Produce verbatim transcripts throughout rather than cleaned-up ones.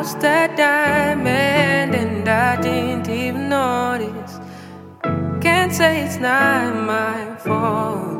lost that diamond and I didn't even notice. Can't say it's not my fault,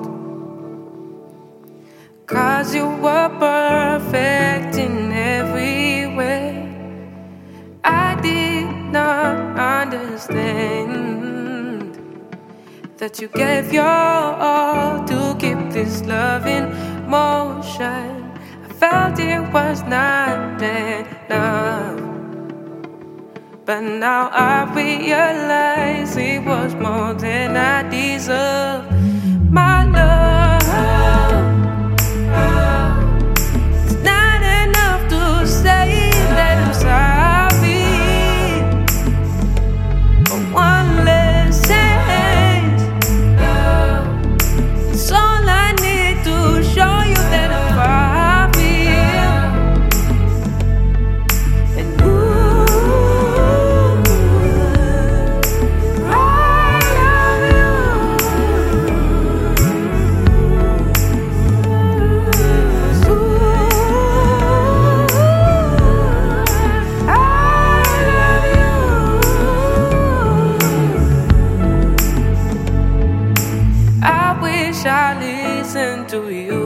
'cause you were perfect in every way. I did not understand that you gave your all to keep this love in motion. I felt it was not enough, but now I realize it was more than I deserve. My love, it's not enough to say that I'm sorry. But one less chance, it's all I need to show you that I'm sorry. And ooh, I love you. Ooh, I love you. I wish I listened to you.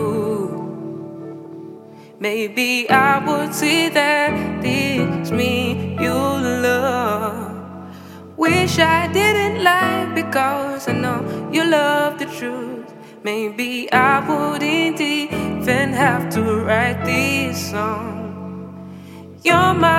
Maybe I would see that it's me you love. Wish I didn't lie, because I know you love the truth. Maybe I wouldn't even have to write this song. You're my